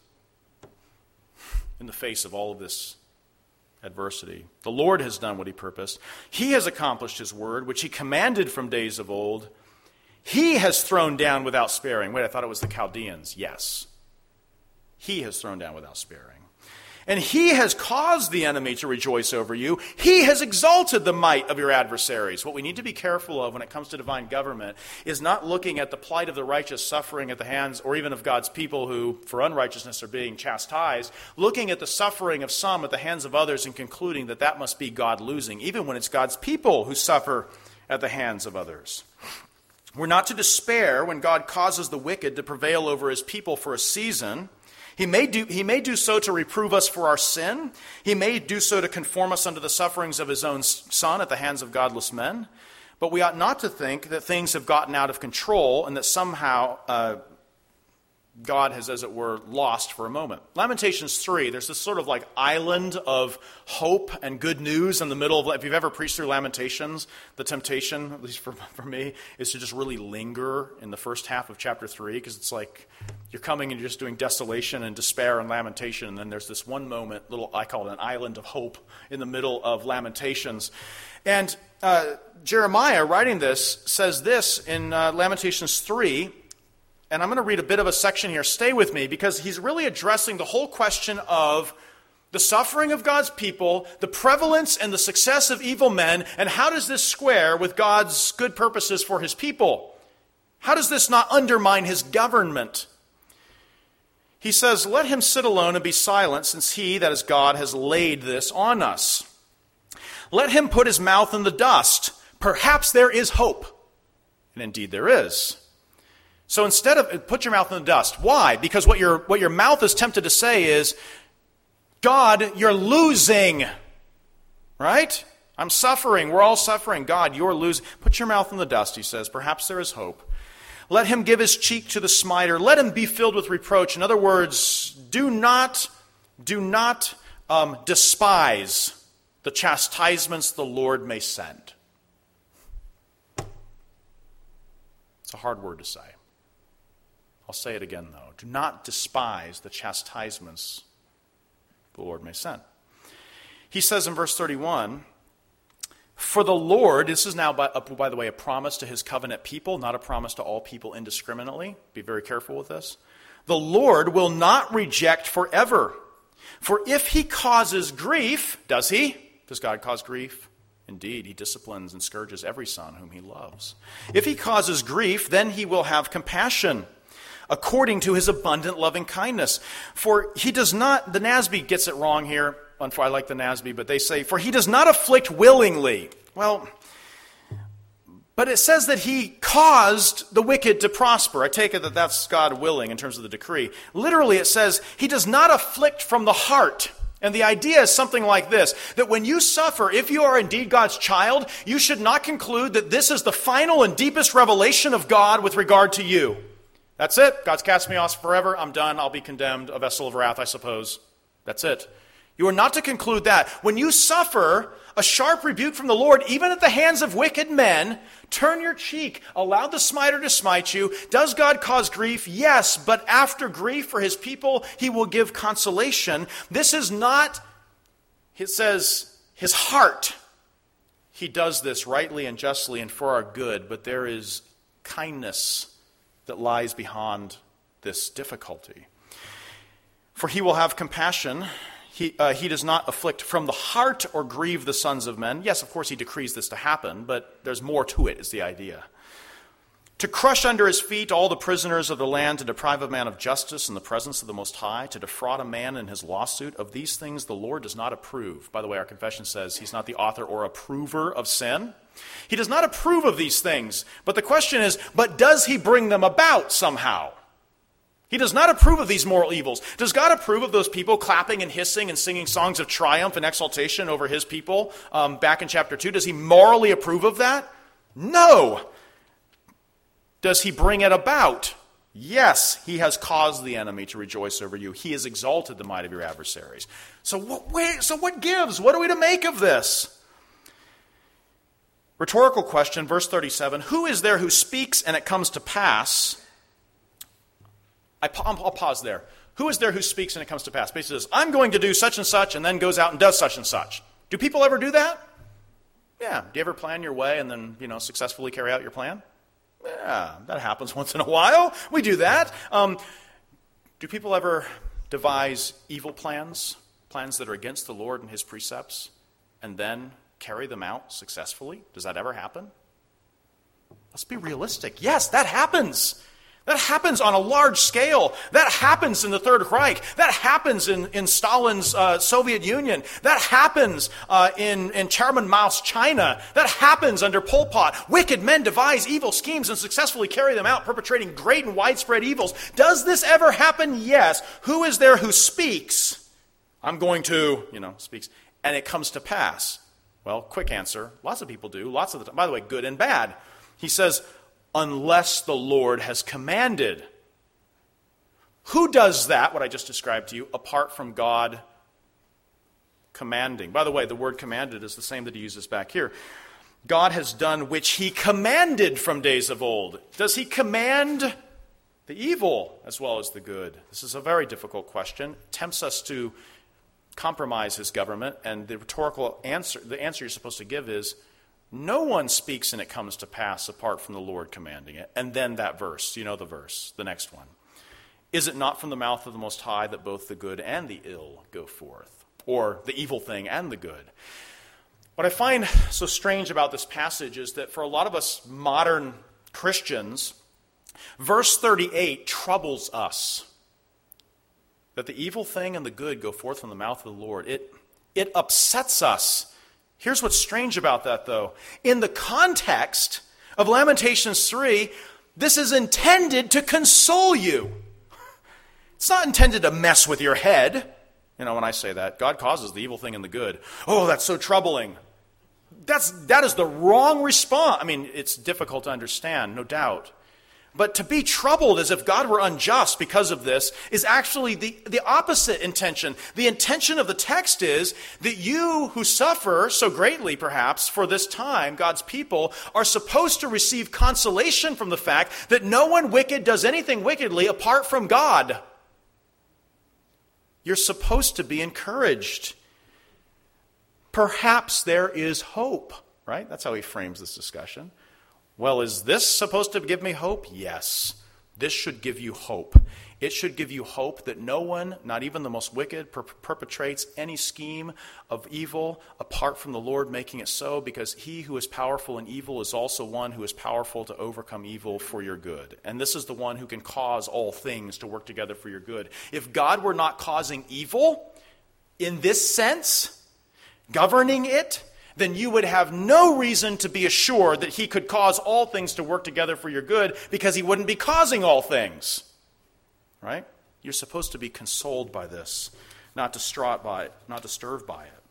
In the face of all of this adversity, the Lord has done what he purposed. He has accomplished his word, which he commanded from days of old. He has thrown down without sparing. Wait, I thought it was the Chaldeans. Yes. He has thrown down without sparing. And he has caused the enemy to rejoice over you. He has exalted the might of your adversaries. What we need to be careful of when it comes to divine government is not looking at the plight of the righteous suffering at the hands, or even of God's people who, for unrighteousness, are being chastised, looking at the suffering of some at the hands of others and concluding that that must be God losing, even when it's God's people who suffer at the hands of others. We're not to despair when God causes the wicked to prevail over his people for a season. He may do, he may do so to reprove us for our sin. He may do so to conform us unto the sufferings of his own Son at the hands of godless men. But we ought not to think that things have gotten out of control and that somehow uh, God has, as it were, lost for a moment. Lamentations three, there's this sort of like island of hope and good news in the middle of, if you've ever preached through Lamentations, the temptation, at least for, for me, is to just really linger in the first half of chapter three, because it's like you're coming and you're just doing desolation and despair and lamentation, and then there's this one moment, little, I call it an island of hope in the middle of Lamentations. And uh, Jeremiah, writing this, says this in uh, Lamentations three, and I'm going to read a bit of a section here. Stay with me, because he's really addressing the whole question of the suffering of God's people, the prevalence and the success of evil men, and how does this square with God's good purposes for his people? How does this not undermine his government? He says, "Let him sit alone and be silent, since he, that is God, has laid this on us. Let him put his mouth in the dust. Perhaps there is hope." And indeed there is. So instead of, put your mouth in the dust. Why? Because what your, what your mouth is tempted to say is, God, you're losing. Right? I'm suffering. We're all suffering. God, you're losing. Put your mouth in the dust, he says. Perhaps there is hope. Let him give his cheek to the smiter. Let him be filled with reproach. In other words, do not, do not um, despise the chastisements the Lord may send. It's a hard word to say. I'll say it again, though. Do not despise the chastisements the Lord may send. He says in verse thirty-one, "For the Lord," this is now, by, by the way, a promise to his covenant people, not a promise to all people indiscriminately. Be very careful with this. "The Lord will not reject forever. For if he causes grief," does he? Does God cause grief? Indeed, he disciplines and scourges every son whom he loves. "If he causes grief, then he will have compassion, according to his abundant loving kindness. For he does not," the N A S B gets it wrong here. I like the N A S B, but they say, "For he does not afflict willingly." Well, but it says that he caused the wicked to prosper. I take it that that's God willing in terms of the decree. Literally, it says he does not afflict from the heart. And the idea is something like this, that when you suffer, if you are indeed God's child, you should not conclude that this is the final and deepest revelation of God with regard to you. That's it. God's cast me off forever. I'm done. I'll be condemned. A vessel of wrath, I suppose. That's it. You are not to conclude that. When you suffer a sharp rebuke from the Lord, even at the hands of wicked men, turn your cheek. Allow the smiter to smite you. Does God cause grief? Yes, but after grief for his people, he will give consolation. This is not, it says, his heart. He does this rightly and justly and for our good, but there is kindness that lies behind this difficulty. "For he will have compassion. He, uh, he does not afflict from the heart or grieve the sons of men." Yes, of course, he decrees this to happen, but there's more to it, is the idea. "To crush under his feet all the prisoners of the land, to deprive a man of justice in the presence of the Most High, to defraud a man in his lawsuit. Of these things the Lord does not approve." By the way, our confession says he's not the author or approver of sin. He does not approve of these things. But the question is, but does he bring them about somehow? He does not approve of these moral evils. Does God approve of those people clapping and hissing and singing songs of triumph and exaltation over his people um, back in chapter two? Does he morally approve of that? No. Does he bring it about? Yes, he has caused the enemy to rejoice over you. He has exalted the might of your adversaries. So what, wait, so what gives? What are we to make of this? Rhetorical question, verse thirty-seven. "Who is there who speaks and it comes to pass? I, I'll pause there. Who is there who speaks and it comes to pass? Basically says, I'm going to do such and such, and then goes out and does such and such. Do people ever do that? Yeah. Do you ever plan your way and then, you know, successfully carry out your plan? Yeah, that happens once in a while. We do that. Um, do people ever devise evil plans, plans that are against the Lord and his precepts, and then carry them out successfully? Does that ever happen? Let's be realistic. Yes, that happens. That happens on a large scale. That happens in the Third Reich. That happens in, in Stalin's uh, Soviet Union. That happens uh, in, in Chairman Mao's China. That happens under Pol Pot. Wicked men devise evil schemes and successfully carry them out, perpetrating great and widespread evils. Does this ever happen? Yes. Who is there who speaks? I'm going to, you know, speaks, and it comes to pass. Well, quick answer. Lots of people do. Lots of the time. By the way, good and bad. He says, unless the Lord has commanded. Who does that, what I just described to you, apart from God commanding? By the way, the word commanded is the same that he uses back here. God has done which he commanded from days of old. Does he command the evil as well as the good? This is a very difficult question. It tempts us to compromise his government, and the rhetorical answer, the answer you're supposed to give is, no one speaks and it comes to pass apart from the Lord commanding it. And then that verse, you know the verse, the next one. Is it not from the mouth of the Most High that both the good and the ill go forth? Or the evil thing and the good? What I find so strange about this passage is that for a lot of us modern Christians, verse thirty-eight troubles us. That the evil thing and the good go forth from the mouth of the Lord. It, it upsets us. Here's what's strange about that, though. In the context of Lamentations three, this is intended to console you. It's not intended to mess with your head. You know, when I say that, God causes the evil thing and the good. Oh, that's so troubling. That's, that is the wrong response. I mean, it's difficult to understand, no doubt. But to be troubled as if God were unjust because of this is actually the, the opposite intention. The intention of the text is that you who suffer so greatly, perhaps, for this time, God's people, are supposed to receive consolation from the fact that no one wicked does anything wickedly apart from God. You're supposed to be encouraged. Perhaps there is hope, right? That's how he frames this discussion. Well, is this supposed to give me hope? Yes. This should give you hope. It should give you hope that no one, not even the most wicked, per- perpetrates any scheme of evil apart from the Lord making it so, because he who is powerful in evil is also one who is powerful to overcome evil for your good. And this is the one who can cause all things to work together for your good. If God were not causing evil in this sense, governing it, then you would have no reason to be assured that he could cause all things to work together for your good, because he wouldn't be causing all things. Right? You're supposed to be consoled by this, not distraught by it, not disturbed by it.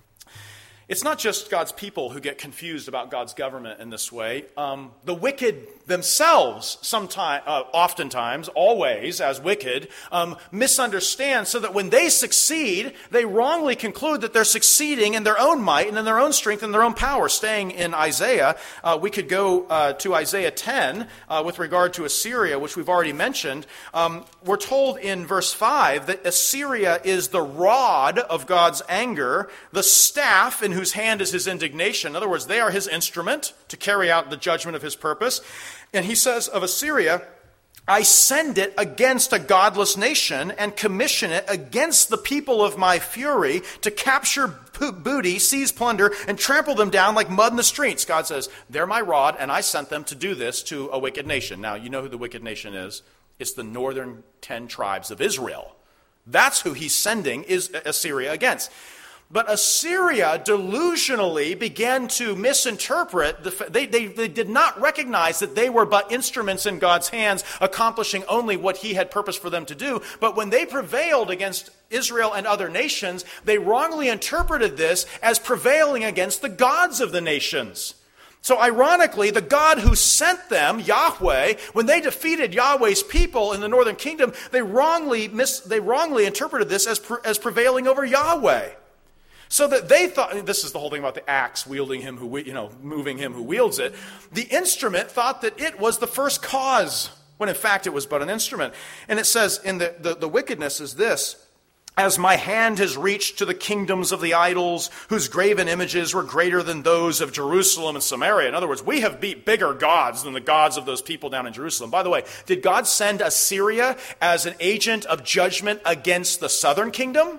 It's not just God's people who get confused about God's government in this way. Um, the wicked themselves, sometime, uh, oftentimes, always as wicked, um, misunderstand, so that when they succeed, they wrongly conclude that they're succeeding in their own might and in their own strength and their own power. Staying in Isaiah, uh, we could go uh, to Isaiah ten uh, with regard to Assyria, which we've already mentioned. Um, we're told in verse five that Assyria is the rod of God's anger, the staff in whose hand is his indignation. In other words, they are his instrument to carry out the judgment of his purpose. And he says of Assyria, I send it against a godless nation and commission it against the people of my fury to capture booty, seize plunder, and trample them down like mud in the streets. God says, they're my rod, and I sent them to do this to a wicked nation. Now, you know who the wicked nation is. It's the northern ten tribes of Israel. That's who he's sending is Assyria against. But Assyria delusionally began to misinterpret, the, they, they, they did not recognize that they were but instruments in God's hands, accomplishing only what he had purposed for them to do. But when they prevailed against Israel and other nations, they wrongly interpreted this as prevailing against the gods of the nations. So ironically, the God who sent them, Yahweh, when they defeated Yahweh's people in the northern kingdom, they wrongly mis, they wrongly interpreted this as, as prevailing over Yahweh. So that they thought, this is the whole thing about the axe wielding him who, you know, moving him who wields it. The instrument thought that it was the first cause when in fact it was but an instrument. And it says, in the, the, the wickedness is this: as my hand has reached to the kingdoms of the idols, whose graven images were greater than those of Jerusalem and Samaria. In other words, we have beat bigger gods than the gods of those people down in Jerusalem. By the way, did God send Assyria as an agent of judgment against the southern kingdom?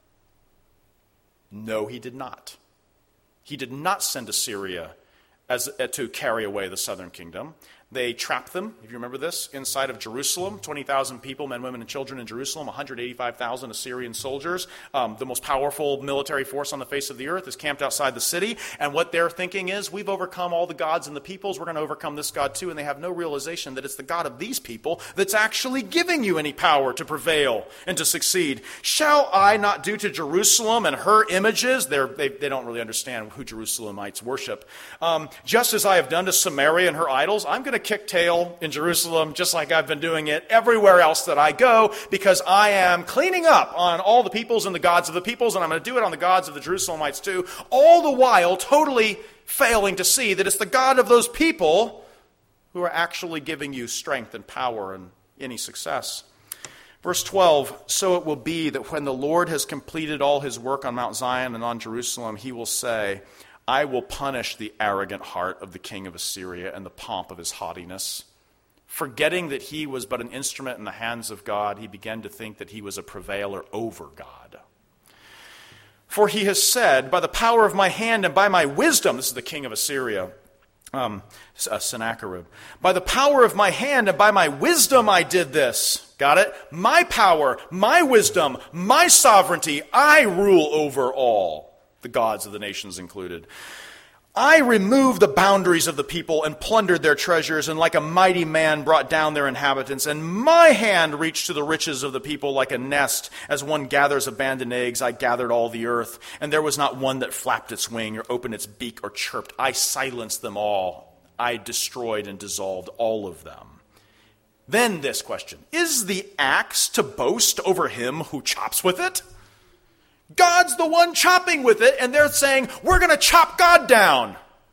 No, he did not. He did not send Assyria as uh, to carry away the southern kingdom. They trapped them, if you remember this, inside of Jerusalem. twenty thousand people, men, women, and children in Jerusalem. one hundred eighty-five thousand Assyrian soldiers. Um, the most powerful military force on the face of the earth is camped outside the city. And what they're thinking is, we've overcome all the gods and the peoples. We're going to overcome this God too. And they have no realization that it's the God of these people that's actually giving you any power to prevail and to succeed. Shall I not do to Jerusalem and her images? They're, they, they don't really understand who Jerusalemites worship. Um, just as I have done to Samaria and her idols, I'm going to kick tail in Jerusalem just like I've been doing it everywhere else that I go, because I am cleaning up on all the peoples and the gods of the peoples, and I'm going to do it on the gods of the Jerusalemites too, all the while totally failing to see that it's the God of those people who are actually giving you strength and power and any success. Verse twelve, so it will be that when the Lord has completed all his work on Mount Zion and on Jerusalem, he will say, I will punish the arrogant heart of the king of Assyria and the pomp of his haughtiness. Forgetting that he was but an instrument in the hands of God, he began to think that he was a prevailer over God. For he has said, by the power of my hand and by my wisdom, this is the king of Assyria, um, uh, Sennacherib, by the power of my hand and by my wisdom I did this. Got it? My power, my wisdom, my sovereignty, I rule over all. The gods of the nations included. I removed the boundaries of the people and plundered their treasures, and like a mighty man brought down their inhabitants. And my hand reached to the riches of the people like a nest. As one gathers abandoned eggs, I gathered all the earth. And there was not one that flapped its wing or opened its beak or chirped. I silenced them all. I destroyed and dissolved all of them. Then this question: is the axe to boast over him who chops with it? God's the one chopping with it, and they're saying, we're going to chop God down.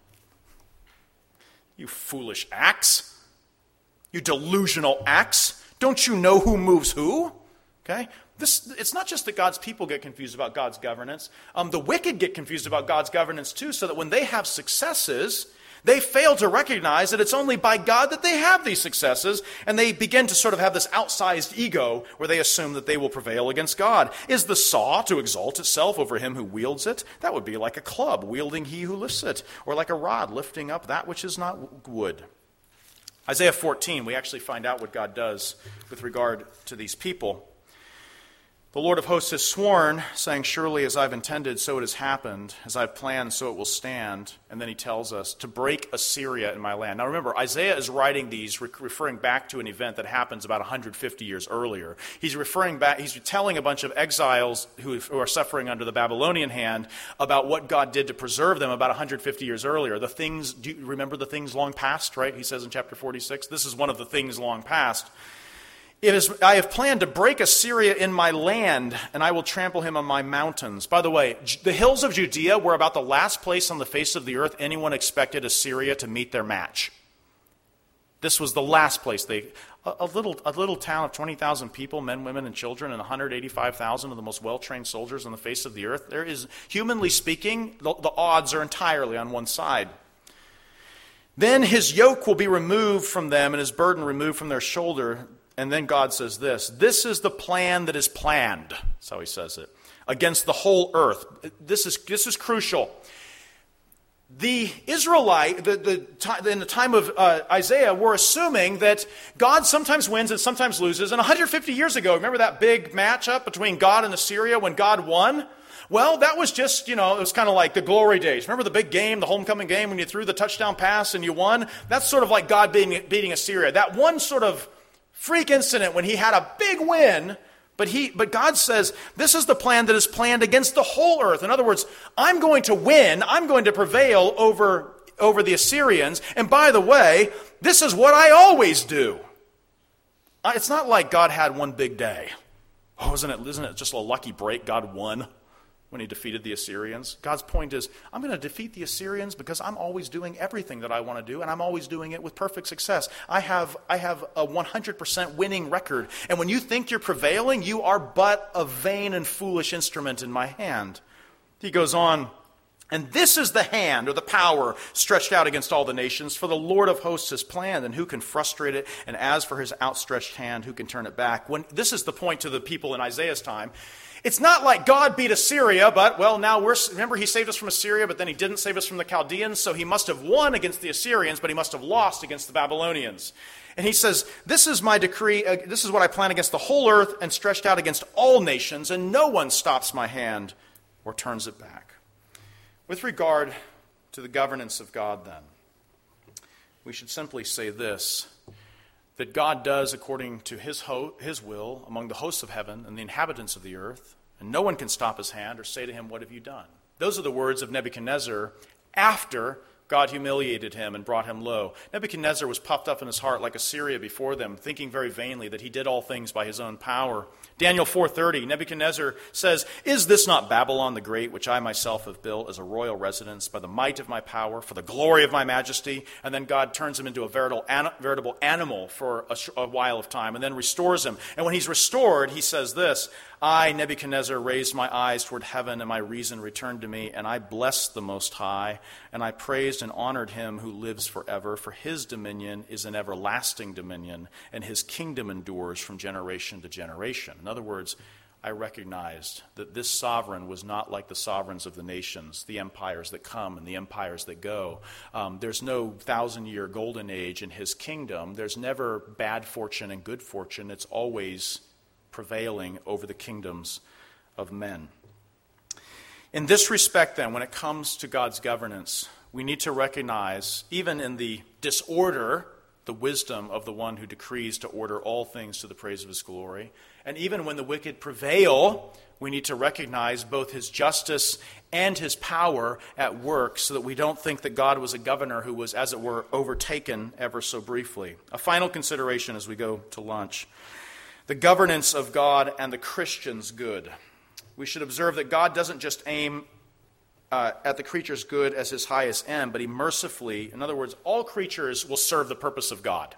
You foolish axe. You delusional axe. Don't you know who moves who? Okay? This, it's not just that God's people get confused about God's governance. Um, the wicked get confused about God's governance too, so that when they have successes, they fail to recognize that it's only by God that they have these successes, and they begin to sort of have this outsized ego where they assume that they will prevail against God. Is the saw to exalt itself over him who wields it? That would be like a club wielding he who lifts it, or like a rod lifting up that which is not wood. Isaiah fourteen, we actually find out what God does with regard to these people. The Lord of hosts has sworn, saying, surely as I've intended, so it has happened. As I've planned, so it will stand. And then he tells us, to break Assyria in my land. Now remember, Isaiah is writing these, re- referring back to an event that happens about one hundred fifty years earlier. He's referring back, he's telling a bunch of exiles who, who are suffering under the Babylonian hand about what God did to preserve them about one hundred fifty years earlier. The things, do you remember the things long past, right? He says in chapter forty-six, this is one of the things long past. It is, I have planned to break Assyria in my land, and I will trample him on my mountains. By the way, the hills of Judea were about the last place on the face of the earth anyone expected Assyria to meet their match. This was the last place. They, a, a little a little town of twenty thousand people, men, women, and children, and one hundred eighty-five thousand of the most well-trained soldiers on the face of the earth. There is, humanly speaking, the, the odds are entirely on one side. Then his yoke will be removed from them, and his burden removed from their shoulder. And then God says this, this is the plan that is planned, that's how he says it, against the whole earth. This is this is crucial. The Israelite, the, the, in the time of uh, Isaiah, were assuming that God sometimes wins and sometimes loses. And one hundred fifty years ago, remember that big matchup between God and Assyria when God won? Well, that was just, you know, it was kind of like the glory days. Remember the big game, the homecoming game, when you threw the touchdown pass and you won? That's sort of like God beating, beating Assyria. That one sort of freak incident when he had a big win, but he, but God says, this is the plan that is planned against the whole earth. In other words, I'm going to win, I'm going to prevail over, over the Assyrians, and by the way, this is what I always do. It's not like God had one big day. Oh, isn't it, isn't it just a lucky break? God won. when he defeated the Assyrians. God's point is, I'm going to defeat the Assyrians because I'm always doing everything that I want to do, and I'm always doing it with perfect success. I have, I have a one hundred percent winning record, and when you think you're prevailing, you are but a vain and foolish instrument in my hand. He goes on, and this is the hand or the power stretched out against all the nations, for the Lord of hosts has planned, and who can frustrate it? And as for his outstretched hand, who can turn it back? When this is the point to the people in Isaiah's time. It's not like God beat Assyria, but, well, now we're, remember he saved us from Assyria, but then he didn't save us from the Chaldeans, so he must have won against the Assyrians, but he must have lost against the Babylonians. And he says, this is my decree, uh, this is what I plan against the whole earth and stretched out against all nations, and no one stops my hand or turns it back. With regard to the governance of God, then, we should simply say this, that God does according to his ho- his will among the hosts of heaven and the inhabitants of the earth, and no one can stop his hand or say to him, what have you done? Those are the words of Nebuchadnezzar after God humiliated him and brought him low. Nebuchadnezzar was puffed up in his heart like Assyria before them, thinking very vainly that he did all things by his own power. Daniel four thirty, Nebuchadnezzar says, is this not Babylon the Great, which I myself have built as a royal residence by the might of my power, for the glory of my majesty? And then God turns him into a veritable, veritable animal for a, a while of time and then restores him. And when he's restored, he says this, I, Nebuchadnezzar, raised my eyes toward heaven, and my reason returned to me, and I blessed the Most High, and I praised and honored him who lives forever, for his dominion is an everlasting dominion, and his kingdom endures from generation to generation. In other words, I recognized that this sovereign was not like the sovereigns of the nations, the empires that come and the empires that go. Um, there's no thousand-year golden age in his kingdom. There's never bad fortune and good fortune. It's always prevailing over the kingdoms of men. In this respect, then, when it comes to God's governance, we need to recognize, even in the disorder, the wisdom of the one who decrees to order all things to the praise of his glory. And even when the wicked prevail, we need to recognize both his justice and his power at work, so that we don't think that God was a governor who was, as it were, overtaken ever so briefly. A final consideration as we go to lunch. The governance of God and the Christian's good. We should observe that God doesn't just aim uh, at the creature's good as his highest end, but he mercifully, in other words, all creatures will serve the purpose of God.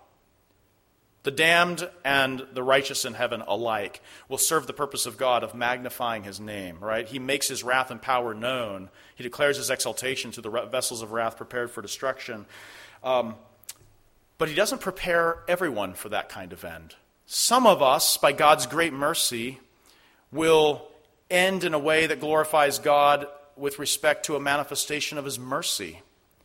The damned and the righteous in heaven alike will serve the purpose of God of magnifying his name, right? He makes his wrath and power known. He declares his exaltation to the vessels of wrath prepared for destruction. Um, but he doesn't prepare everyone for that kind of end. Some of us, by God's great mercy, will end in a way that glorifies God with respect to a manifestation of his mercy.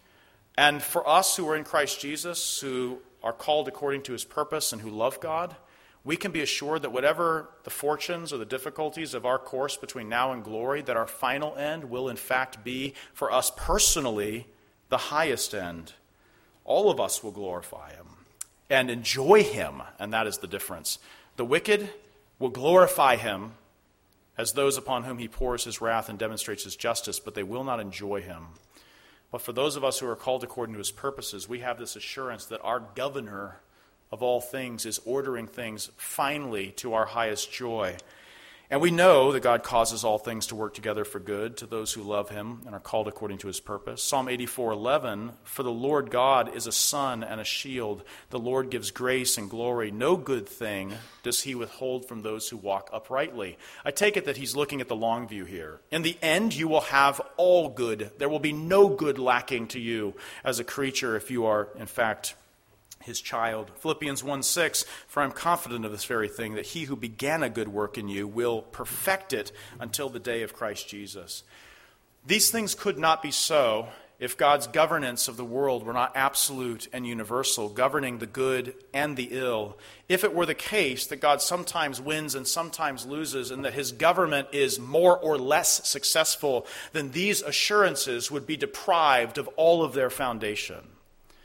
And for us who are in Christ Jesus, who are called according to his purpose and who love God, we can be assured that whatever the fortunes or the difficulties of our course between now and glory, that our final end will in fact be, for us personally, the highest end. All of us will glorify him and enjoy him, and that is the difference. The wicked will glorify him as those upon whom he pours his wrath and demonstrates his justice, but they will not enjoy him. But for those of us who are called according to his purposes, we have this assurance that our governor of all things is ordering things finally to our highest joy. And we know that God causes all things to work together for good to those who love him and are called according to his purpose. Psalm eighty-four eleven, for the Lord God is a sun and a shield. The Lord gives grace and glory. No good thing does he withhold from those who walk uprightly. I take it that he's looking at the long view here. In the end, you will have all good. There will be no good lacking to you as a creature if you are, in fact, his child. Philippians one six, for I am confident of this very thing, that he who began a good work in you will perfect it until the day of Christ Jesus. These things could not be so if God's governance of the world were not absolute and universal, governing the good and the ill. If it were the case that God sometimes wins and sometimes loses, and that his government is more or less successful, then these assurances would be deprived of all of their foundation.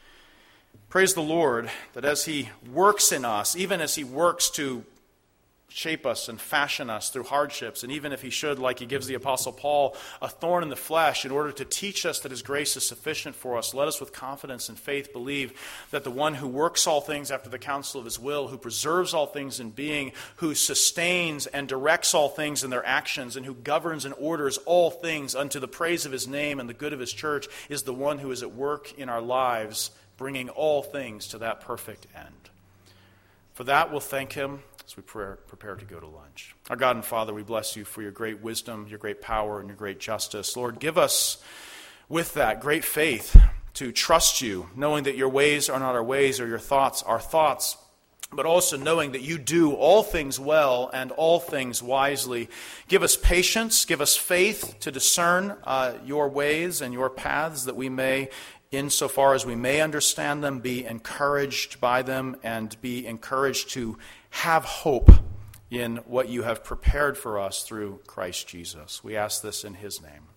Praise the Lord that as he works in us, even as he works to shape us and fashion us through hardships. And even if he should, like he gives the Apostle Paul, a thorn in the flesh in order to teach us that his grace is sufficient for us, let us with confidence and faith believe that the one who works all things after the counsel of his will, who preserves all things in being, who sustains and directs all things in their actions, and who governs and orders all things unto the praise of his name and the good of his church, is the one who is at work in our lives, bringing all things to that perfect end. For that, we'll thank him as we prepare to go to lunch. Our God and Father, we bless you for your great wisdom, your great power, and your great justice. Lord, give us with that great faith to trust you, knowing that your ways are not our ways or your thoughts are thoughts, but also knowing that you do all things well and all things wisely. Give us patience, give us faith to discern uh, your ways and your paths, that we may, insofar as we may understand them, be encouraged by them and be encouraged to have hope in what you have prepared for us through Christ Jesus. We ask this in his name.